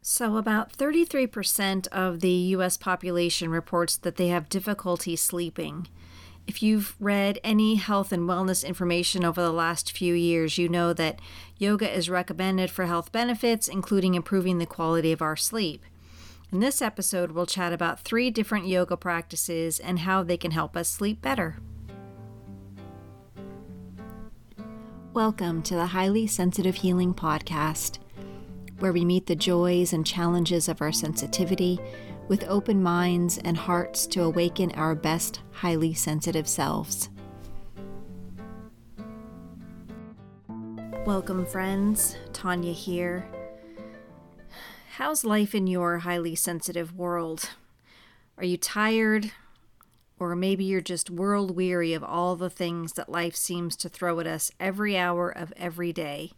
So, about 33% of the US population reports that they have difficulty sleeping. If you've read any health and wellness information over the last few years, you know that yoga is recommended for health benefits, including improving the quality of our sleep. In this episode, we'll chat about 3 different yoga practices and how they can help us sleep better. Welcome to the Highly Sensitive Healing Podcast, where we meet the joys and challenges of our sensitivity with open minds and hearts to awaken our best highly sensitive selves. Welcome, friends. Tanya here. How's life in your highly sensitive world? Are you tired? Or maybe you're just world weary of all the things that life seems to throw at us every hour of every day.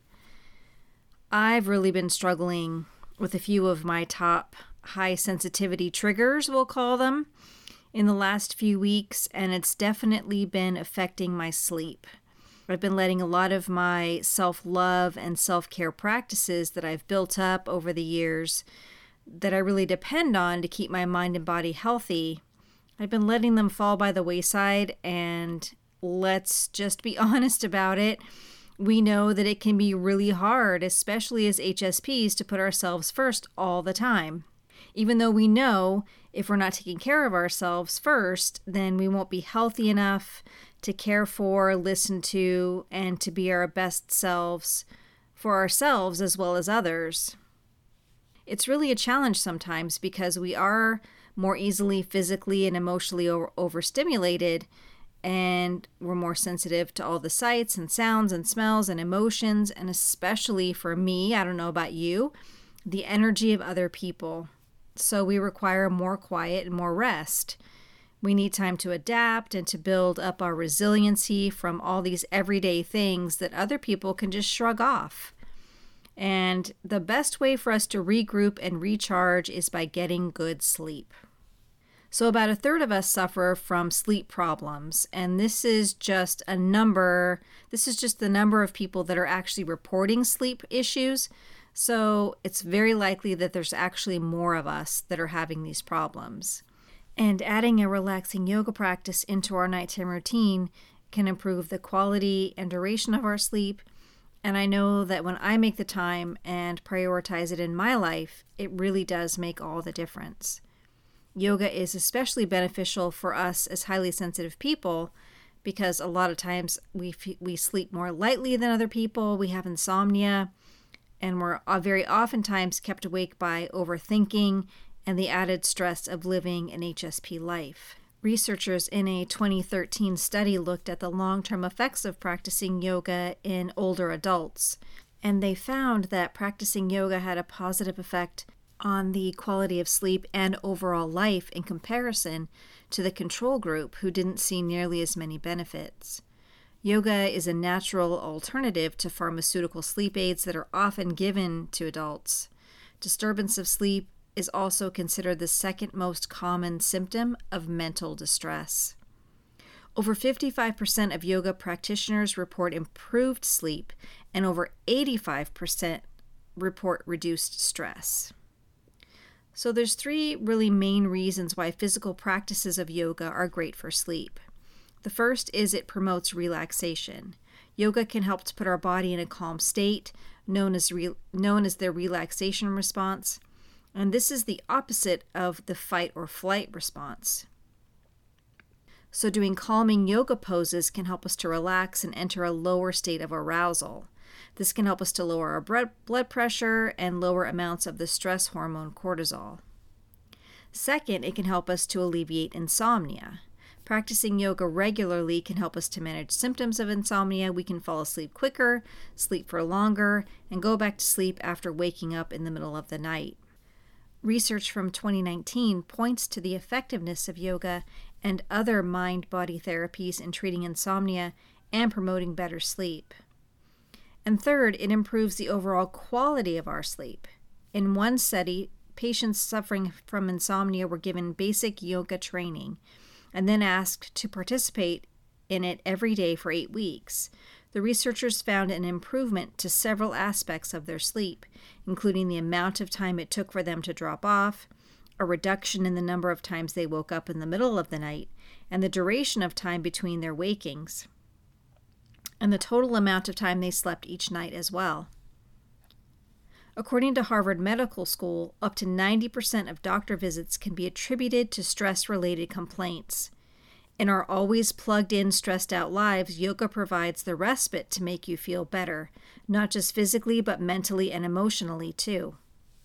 I've really been struggling with a few of my top high sensitivity triggers, we'll call them, in the last few weeks, and it's definitely been affecting my sleep. I've been letting a lot of my self-love and self-care practices that I've built up over the years that I really depend on to keep my mind and body healthy. I've been letting them fall by the wayside, and let's just be honest about it. We know that it can be really hard, especially as HSPs, to put ourselves first all the time. Even though we know if we're not taking care of ourselves first, then we won't be healthy enough to care for, listen to, and to be our best selves for ourselves as well as others. It's really a challenge sometimes because we are more easily physically and emotionally overstimulated, and we're more sensitive to all the sights and sounds and smells and emotions, and especially for me, I don't know about you, the energy of other people. So we require more quiet and more rest. We need time to adapt and to build up our resiliency from all these everyday things that other people can just shrug off. And the best way for us to regroup and recharge is by getting good sleep. So about a third of us suffer from sleep problems, and this is just the number of people that are actually reporting sleep issues. So it's very likely that there's actually more of us that are having these problems. And adding a relaxing yoga practice into our nighttime routine can improve the quality and duration of our sleep. And I know that when I make the time and prioritize it in my life, it really does make all the difference. Yoga is especially beneficial for us as highly sensitive people because a lot of times we sleep more lightly than other people, we have insomnia, and we're very oftentimes kept awake by overthinking and the added stress of living an HSP life. Researchers in a 2013 study looked at the long-term effects of practicing yoga in older adults, and they found that practicing yoga had a positive effect on the quality of sleep and overall life in comparison to the control group who didn't see nearly as many benefits. Yoga is a natural alternative to pharmaceutical sleep aids that are often given to adults. Disturbance of sleep is also considered the second most common symptom of mental distress. Over 55% of yoga practitioners report improved sleep, and over 85% report reduced stress. So there's 3 really main reasons why physical practices of yoga are great for sleep. The first is it promotes relaxation. Yoga can help to put our body in a calm state, known as the relaxation response, and this is the opposite of the fight or flight response. So doing calming yoga poses can help us to relax and enter a lower state of arousal. This can help us to lower our blood pressure and lower amounts of the stress hormone cortisol. Second, it can help us to alleviate insomnia. Practicing yoga regularly can help us to manage symptoms of insomnia. We can fall asleep quicker, sleep for longer, and go back to sleep after waking up in the middle of the night. Research from 2019 points to the effectiveness of yoga and other mind-body therapies in treating insomnia and promoting better sleep. And third, it improves the overall quality of our sleep. In one study, patients suffering from insomnia were given basic yoga training and then asked to participate in it every day for 8 weeks. the researchers found an improvement to several aspects of their sleep, including the amount of time it took for them to drop off, a reduction in the number of times they woke up in the middle of the night, and the duration of time between their wakings, and the total amount of time they slept each night as well. According to Harvard Medical School, up to 90% of doctor visits can be attributed to stress-related complaints. In our always plugged-in, stressed-out lives, yoga provides the respite to make you feel better, not just physically, but mentally and emotionally too.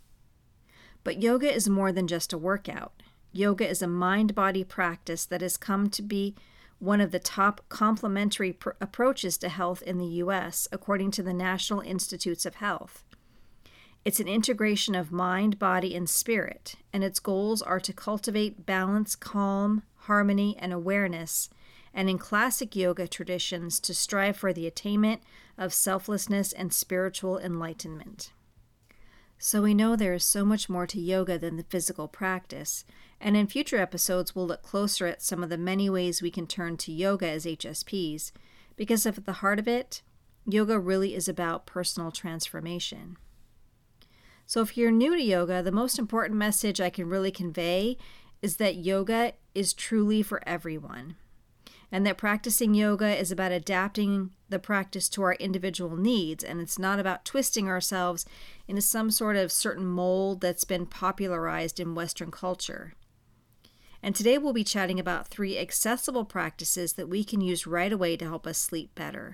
But yoga is more than just a workout. Yoga is a mind-body practice that has come to be one of the top complementary approaches to health in the U.S., according to the National Institutes of Health. It's an integration of mind, body, and spirit, and its goals are to cultivate balance, calm, harmony, and awareness, and in classic yoga traditions, to strive for the attainment of selflessness and spiritual enlightenment. So we know there is so much more to yoga than the physical practice, and in future episodes we'll look closer at some of the many ways we can turn to yoga as HSPs, because at the heart of it, yoga really is about personal transformation. So if you're new to yoga, the most important message I can really convey is that yoga is truly for everyone, and that practicing yoga is about adapting the practice to our individual needs, and it's not about twisting ourselves into some sort of certain mold that's been popularized in Western culture. And today we'll be chatting about 3 accessible practices that we can use right away to help us sleep better.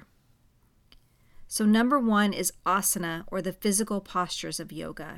So number 1 is asana, or the physical postures of yoga.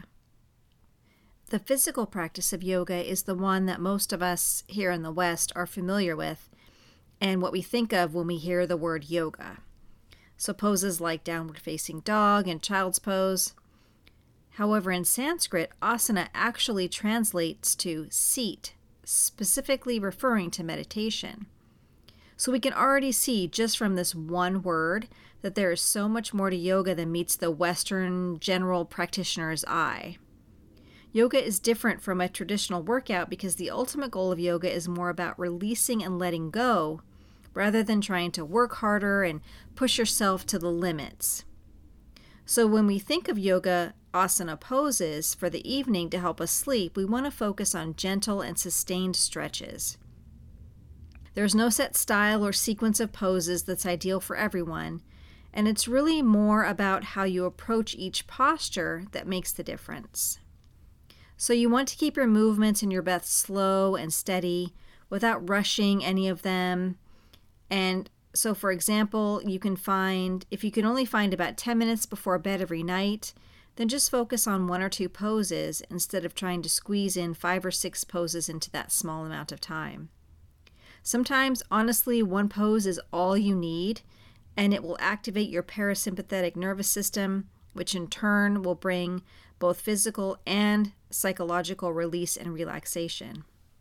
The physical practice of yoga is the one that most of us here in the West are familiar with, and what we think of when we hear the word yoga. So poses like downward facing dog and child's pose. However, in Sanskrit, asana actually translates to seat, specifically referring to meditation. So we can already see just from this one word that there is so much more to yoga than meets the Western general practitioner's eye. Yoga is different from a traditional workout because the ultimate goal of yoga is more about releasing and letting go, rather than trying to work harder and push yourself to the limits. So when we think of yoga asana poses for the evening to help us sleep, we want to focus on gentle and sustained stretches. There's no set style or sequence of poses that's ideal for everyone, and it's really more about how you approach each posture that makes the difference. So you want to keep your movements and your breath slow and steady without rushing any of them. And so, for example, if you can only find about 10 minutes before bed every night, then just focus on 1 or 2 poses instead of trying to squeeze in 5 or 6 poses into that small amount of time. Sometimes, honestly, 1 pose is all you need, and it will activate your parasympathetic nervous system, which in turn will bring both physical and psychological release and relaxation.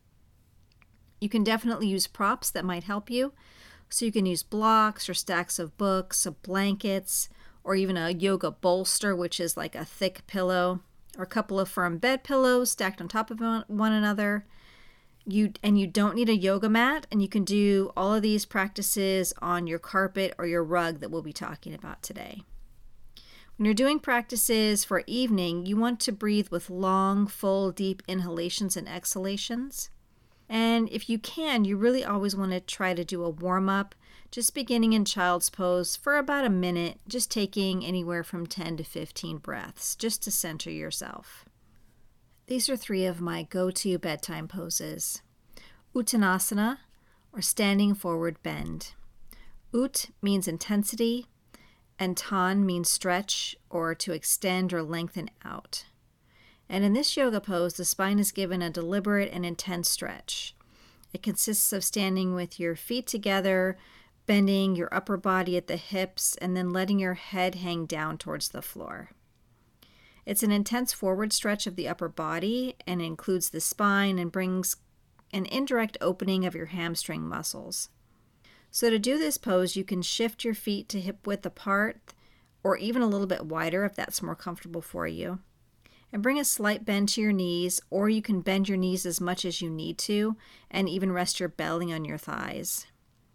You can definitely use props that might help you. So you can use blocks or stacks of books, blankets, or even a yoga bolster, which is like a thick pillow, or a couple of firm bed pillows stacked on top of one another. You don't need a yoga mat, and you can do all of these practices on your carpet or your rug that we'll be talking about today. When you're doing practices for evening, you want to breathe with long, full, deep inhalations and exhalations. And if you can, you really always want to try to do a warm-up, just beginning in child's pose for about a minute, just taking anywhere from 10 to 15 breaths, just to center yourself. These are 3 of my go-to bedtime poses. Uttanasana, or standing forward bend. Ut means intensity, and tan means stretch, or to extend or lengthen out. And in this yoga pose, the spine is given a deliberate and intense stretch. It consists of standing with your feet together, bending your upper body at the hips, and then letting your head hang down towards the floor. It's an intense forward stretch of the upper body and includes the spine and brings an indirect opening of your hamstring muscles. So to do this pose, you can shift your feet to hip width apart or even a little bit wider if that's more comfortable for you. And bring a slight bend to your knees, or you can bend your knees as much as you need to and even rest your belly on your thighs.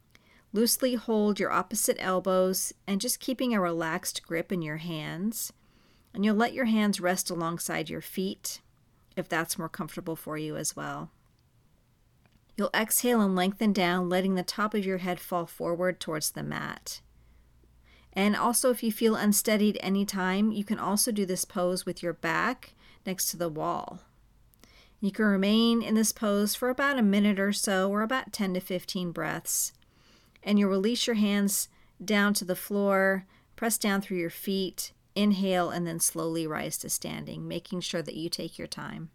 Loosely hold your opposite elbows and just keeping a relaxed grip in your hands. And you'll let your hands rest alongside your feet if that's more comfortable for you as well. You'll exhale and lengthen down, letting the top of your head fall forward towards the mat. And also, if you feel unsteady at any time, you can also do this pose with your back next to the wall. You can remain in this pose for about a minute or so, or about 10 to 15 breaths. And you'll release your hands down to the floor, press down through your feet, inhale, and then slowly rise to standing, making sure that you take your time.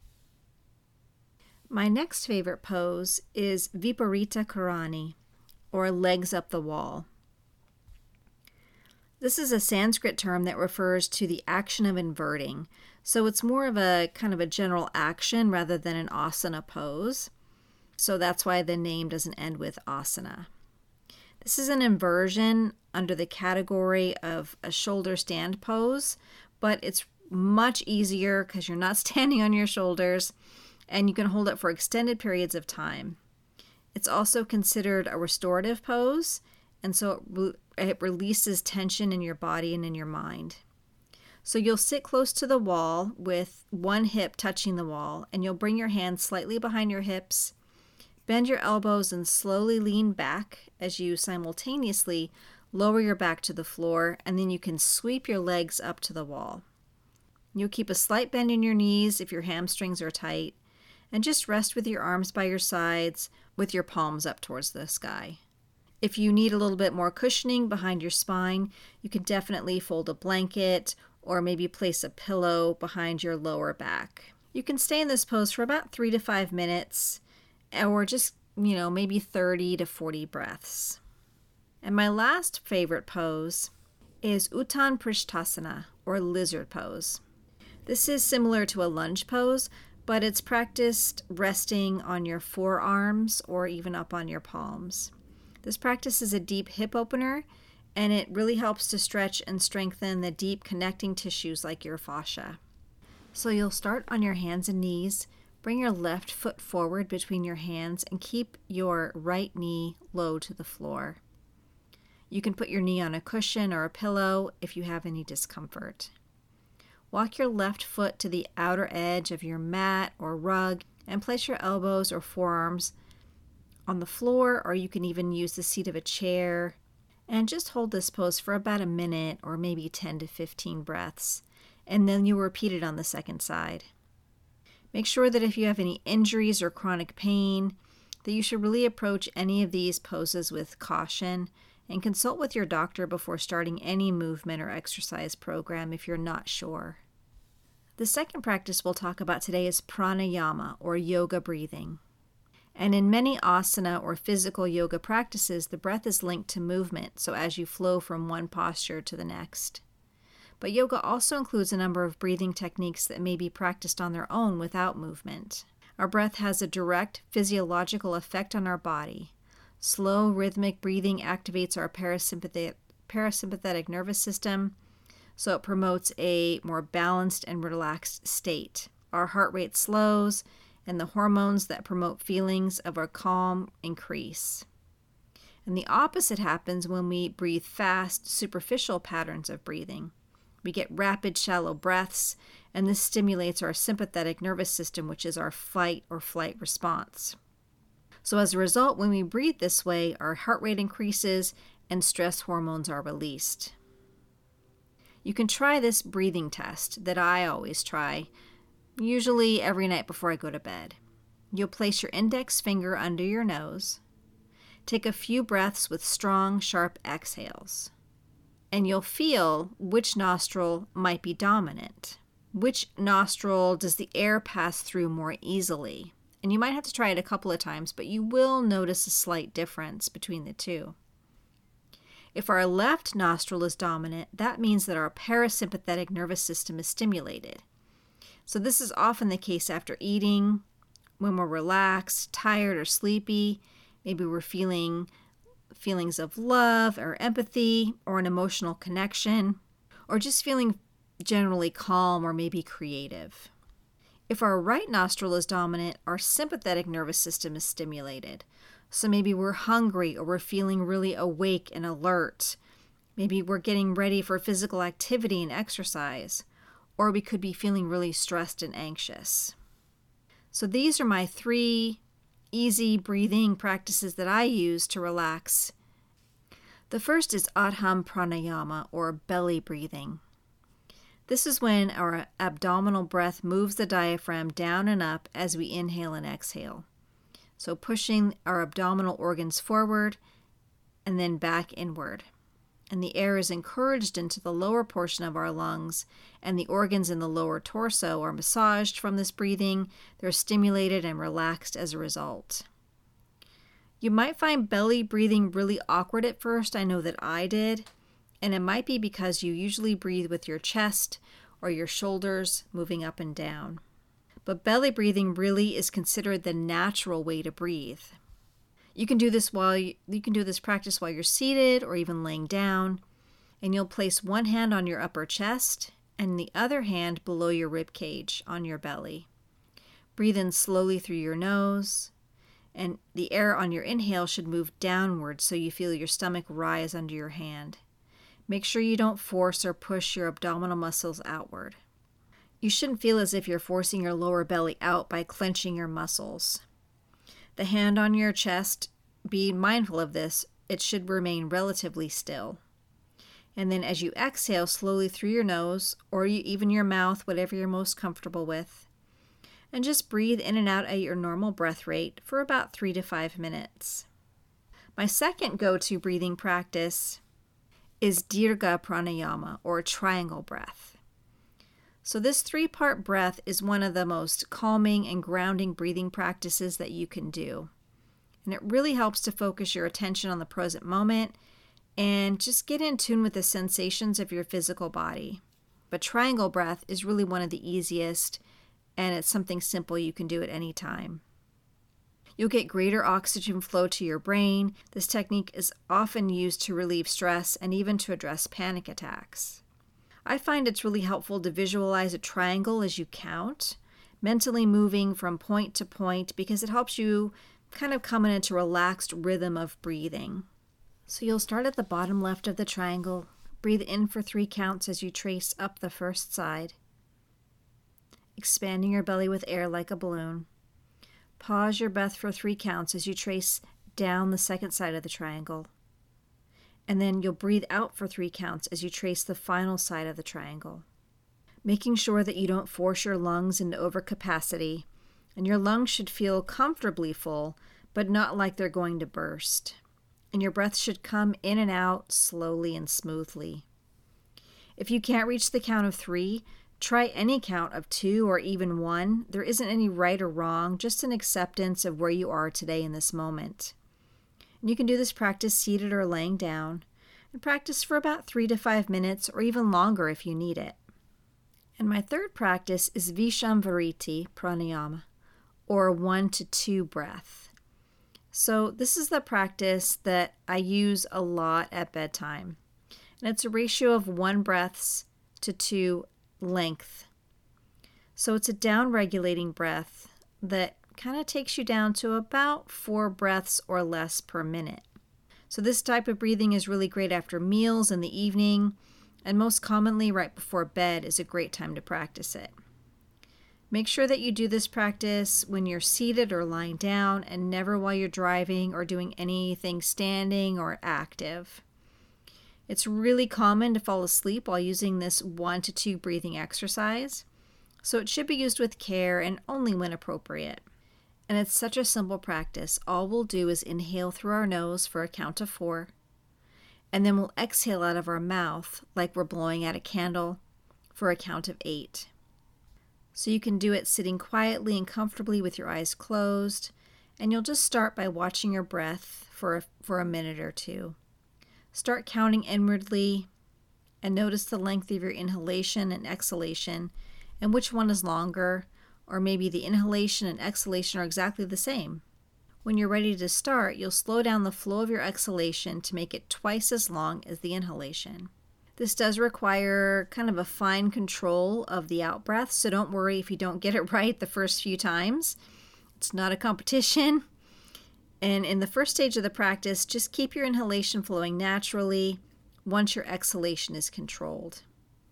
My next favorite pose is Viparita Karani, or legs up the wall. This is a Sanskrit term that refers to the action of inverting, so it's more of a kind of a general action rather than an asana pose. So that's why the name doesn't end with asana. This is an inversion under the category of a shoulder stand pose, but it's much easier because you're not standing on your shoulders and you can hold it for extended periods of time. It's also considered a restorative pose, and so it releases tension in your body and in your mind. So you'll sit close to the wall with one hip touching the wall, and you'll bring your hands slightly behind your hips, bend your elbows, and slowly lean back as you simultaneously lower your back to the floor, and then you can sweep your legs up to the wall. You'll keep a slight bend in your knees if your hamstrings are tight, and just rest with your arms by your sides with your palms up towards the sky. If you need a little bit more cushioning behind your spine, you can definitely fold a blanket or maybe place a pillow behind your lower back. You can stay in this pose for about 3 to 5 minutes, or just, maybe 30 to 40 breaths. And my last favorite pose is Uttan Prishthasana, or lizard pose. This is similar to a lunge pose, but it's practiced resting on your forearms or even up on your palms. This practice is a deep hip opener, and it really helps to stretch and strengthen the deep connecting tissues like your fascia. So you'll start on your hands and knees, bring your left foot forward between your hands, and keep your right knee low to the floor. You can put your knee on a cushion or a pillow if you have any discomfort. Walk your left foot to the outer edge of your mat or rug and place your elbows or forearms on the floor, or you can even use the seat of a chair. And just hold this pose for about a minute or maybe 10 to 15 breaths, and then you'll repeat it on the second side. Make sure that if you have any injuries or chronic pain, that you should really approach any of these poses with caution and consult with your doctor before starting any movement or exercise program if you're not sure. The second practice we'll talk about today is pranayama, or yoga breathing. And in many asana or physical yoga practices, the breath is linked to movement, so as you flow from one posture to the next. But yoga also includes a number of breathing techniques that may be practiced on their own without movement. Our breath has a direct physiological effect on our body. Slow, rhythmic breathing activates our parasympathetic nervous system, so it promotes a more balanced and relaxed state. Our heart rate slows, and the hormones that promote feelings of our calm increase. And the opposite happens when we breathe fast, superficial patterns of breathing. We get rapid, shallow breaths, and this stimulates our sympathetic nervous system, which is our fight or flight response. So as a result, when we breathe this way, our heart rate increases and stress hormones are released. You can try this breathing test that I always try, usually every night before I go to bed. You'll place your index finger under your nose, take a few breaths with strong, sharp exhales, and you'll feel which nostril might be dominant. Which nostril does the air pass through more easily? And you might have to try it a couple of times, but you will notice a slight difference between the two. If our left nostril is dominant, that means that our parasympathetic nervous system is stimulated. So this is often the case after eating, when we're relaxed, tired, or sleepy. Maybe we're feeling feelings of love or empathy or an emotional connection, or just feeling generally calm or maybe creative. If our right nostril is dominant, our sympathetic nervous system is stimulated. So maybe we're hungry or we're feeling really awake and alert. Maybe we're getting ready for physical activity and exercise. Or we could be feeling really stressed and anxious. So these are my 3 easy breathing practices that I use to relax. The first is Adham Pranayama, or belly breathing. This is when our abdominal breath moves the diaphragm down and up as we inhale and exhale. So pushing our abdominal organs forward and then back inward. And the air is encouraged into the lower portion of our lungs, and the organs in the lower torso are massaged from this breathing. They're stimulated and relaxed as a result. You might find belly breathing really awkward at first. I know that I did. And it might be because you usually breathe with your chest or your shoulders moving up and down. But belly breathing really is considered the natural way to breathe. You can do this practice while you're seated or even laying down, and you'll place one hand on your upper chest and the other hand below your rib cage on your belly. Breathe in slowly through your nose, and the air on your inhale should move downward so you feel your stomach rise under your hand. Make sure you don't force or push your abdominal muscles outward. You shouldn't feel as if you're forcing your lower belly out by clenching your muscles. The hand on your chest, be mindful of this, it should remain relatively still. And then as you exhale slowly through your nose, or even your mouth, whatever you're most comfortable with, and just breathe in and out at your normal breath rate for about 3 to 5 minutes. My second go-to breathing practice is Dirga Pranayama, or triangle breath. So this 3-part breath is one of the most calming and grounding breathing practices that you can do. And it really helps to focus your attention on the present moment and just get in tune with the sensations of your physical body. But triangle breath is really one of the easiest, and it's something simple you can do at any time. You'll get greater oxygen flow to your brain. This technique is often used to relieve stress and even to address panic attacks. I find it's really helpful to visualize a triangle as you count, mentally moving from point to point, because it helps you kind of come into a relaxed rhythm of breathing. So you'll start at the bottom left of the triangle, breathe in for 3 counts as you trace up the first side, expanding your belly with air like a balloon. Pause your breath for 3 counts as you trace down the second side of the triangle. And then you'll breathe out for 3 counts as you trace the final side of the triangle. Making sure that you don't force your lungs into overcapacity, and your lungs should feel comfortably full, but not like they're going to burst. And your breath should come in and out slowly and smoothly. If you can't reach the count of 3, try any count of 2 or even 1. There isn't any right or wrong, just an acceptance of where you are today in this moment. And you can do this practice seated or laying down, and practice for about 3 to 5 minutes or even longer if you need it. And my third practice is Vishamvariti Pranayama, or 1 to 2 breath. So this is the practice that I use a lot at bedtime. And it's a ratio of 1 breaths to 2 length. So it's a down-regulating breath that kind of takes you down to about 4 breaths or less per minute. So this type of breathing is really great after meals in the evening, and most commonly right before bed is a great time to practice it. Make sure that you do this practice when you're seated or lying down, and never while you're driving or doing anything standing or active. It's really common to fall asleep while using this 1 to 2 breathing exercise, so it should be used with care and only when appropriate. And it's such a simple practice. All we'll do is inhale through our nose for a count of 4, and then we'll exhale out of our mouth like we're blowing out a candle for a count of 8. So you can do it sitting quietly and comfortably with your eyes closed, and you'll just start by watching your breath for a minute or 2. Start counting inwardly and notice the length of your inhalation and exhalation and which one is longer, or maybe the inhalation and exhalation are exactly the same. When you're ready to start, you'll slow down the flow of your exhalation to make it twice as long as the inhalation. This does require kind of a fine control of the out breath, so don't worry if you don't get it right the first few times. It's not a competition. And in the first stage of the practice, just keep your inhalation flowing naturally once your exhalation is controlled.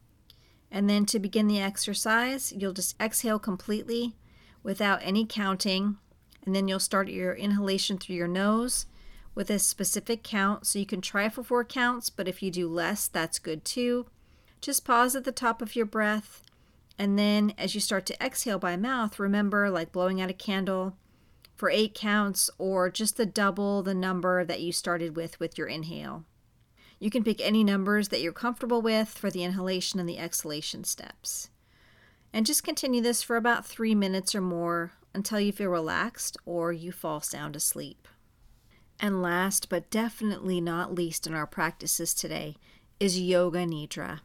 And then to begin the exercise, you'll just exhale completely without any counting. And then you'll start your inhalation through your nose with a specific count. So you can try for 4 counts, but if you do less, that's good too. Just pause at the top of your breath. And then as you start to exhale by mouth, remember, like blowing out a candle, for 8 counts or just the double the number that you started with your inhale. You can pick any numbers that you're comfortable with for the inhalation and the exhalation steps. And just continue this for about 3 minutes or more until you feel relaxed or you fall sound asleep. And last but definitely not least in our practices today is Yoga Nidra.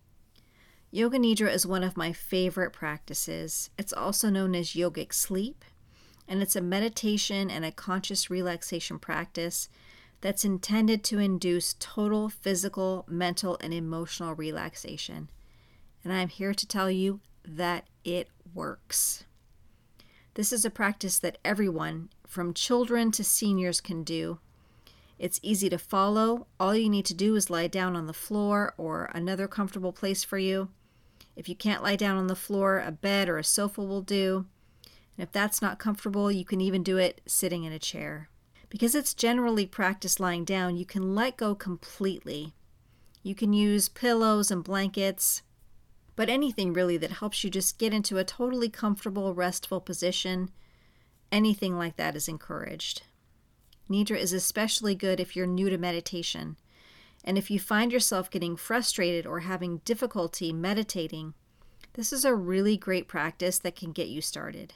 Yoga Nidra is one of my favorite practices. It's also known as yogic sleep, and it's a meditation and a conscious relaxation practice that's intended to induce total physical, mental, and emotional relaxation. And I'm here to tell you that it works. This is a practice that everyone, from children to seniors, can do. It's easy to follow. All you need to do is lie down on the floor or another comfortable place for you. If you can't lie down on the floor, a bed or a sofa will do. And if that's not comfortable, you can even do it sitting in a chair. Because it's generally practiced lying down, you can let go completely. You can use pillows and blankets, but anything really that helps you just get into a totally comfortable, restful position, anything like that is encouraged. Nidra is especially good if you're new to meditation. And if you find yourself getting frustrated or having difficulty meditating, this is a really great practice that can get you started.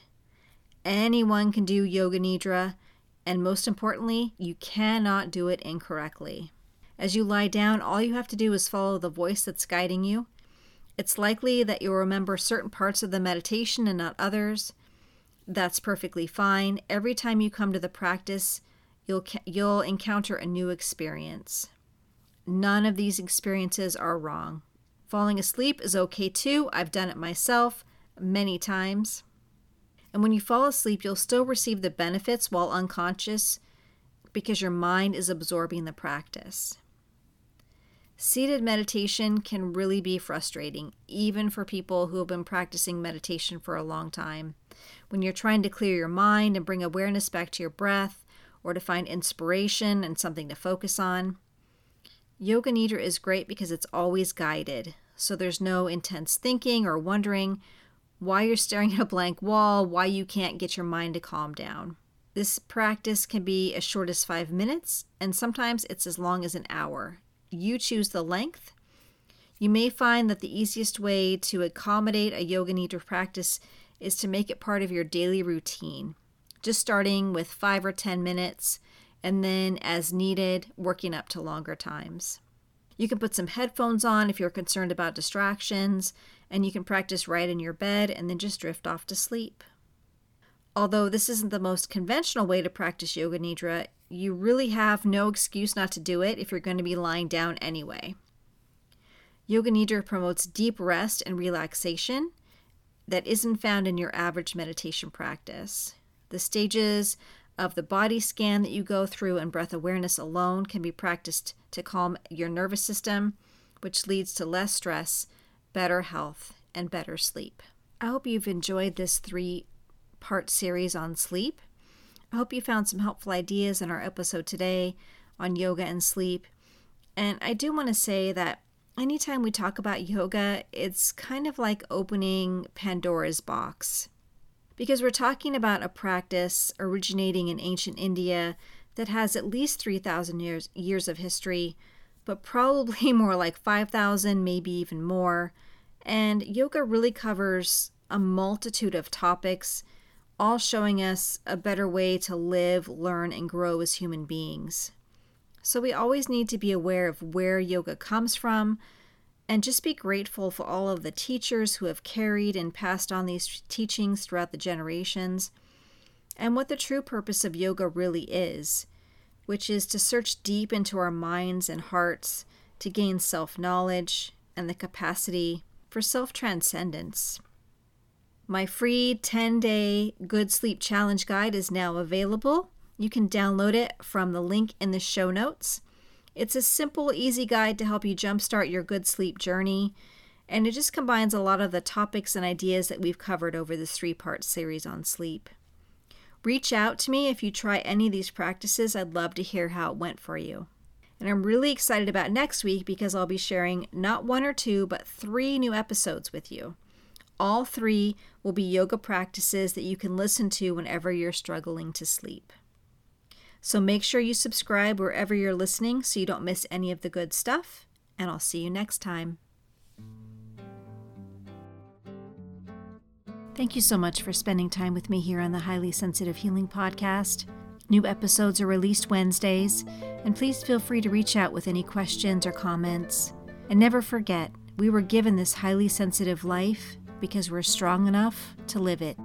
Anyone can do Yoga Nidra, and most importantly, you cannot do it incorrectly. As you lie down, all you have to do is follow the voice that's guiding you. It's likely that you'll remember certain parts of the meditation and not others. That's perfectly fine. Every time you come to the practice, you'll encounter a new experience. None of these experiences are wrong. Falling asleep is okay too. I've done it myself many times. And when you fall asleep, you'll still receive the benefits while unconscious because your mind is absorbing the practice. Seated meditation can really be frustrating, even for people who have been practicing meditation for a long time. When you're trying to clear your mind and bring awareness back to your breath, or to find inspiration and something to focus on, Yoga Nidra is great because it's always guided. So there's no intense thinking or wondering why you're staring at a blank wall, why you can't get your mind to calm down. This practice can be as short as 5 minutes, and sometimes it's as long as an hour. You choose the length. You may find that the easiest way to accommodate a Yoga Nidra practice is to make it part of your daily routine, just starting with 5 or 10 minutes, and then as needed, working up to longer times. You can put some headphones on if you're concerned about distractions, and you can practice right in your bed and then just drift off to sleep. Although this isn't the most conventional way to practice Yoga Nidra, you really have no excuse not to do it if you're going to be lying down anyway. Yoga Nidra promotes deep rest and relaxation that isn't found in your average meditation practice. The stages of the body scan that you go through and breath awareness alone can be practiced to calm your nervous system, which leads to less stress, better health, and better sleep. I hope you've enjoyed this 3-part series on sleep. I hope you found some helpful ideas in our episode today on yoga and sleep. And I do want to say that anytime we talk about yoga, it's kind of like opening Pandora's box. Because we're talking about a practice originating in ancient India that has at least 3,000 years of history, but probably more like 5,000, maybe even more. And yoga really covers a multitude of topics, all showing us a better way to live, learn, and grow as human beings. So we always need to be aware of where yoga comes from, and just be grateful for all of the teachers who have carried and passed on these teachings throughout the generations, and what the true purpose of yoga really is, which is to search deep into our minds and hearts to gain self-knowledge and the capacity for self-transcendence. My free 10-day Good Sleep Challenge Guide is now available. You can download it from the link in the show notes. It's a simple, easy guide to help you jumpstart your good sleep journey, and it just combines a lot of the topics and ideas that we've covered over this 3-part series on sleep. Reach out to me if you try any of these practices. I'd love to hear how it went for you. And I'm really excited about next week because I'll be sharing not 1 or 2, but 3 new episodes with you. All 3 will be yoga practices that you can listen to whenever you're struggling to sleep. So make sure you subscribe wherever you're listening so you don't miss any of the good stuff, and I'll see you next time. Thank you so much for spending time with me here on the Highly Sensitive Healing Podcast. New episodes are released Wednesdays, and please feel free to reach out with any questions or comments. And never forget, we were given this highly sensitive life because we're strong enough to live it.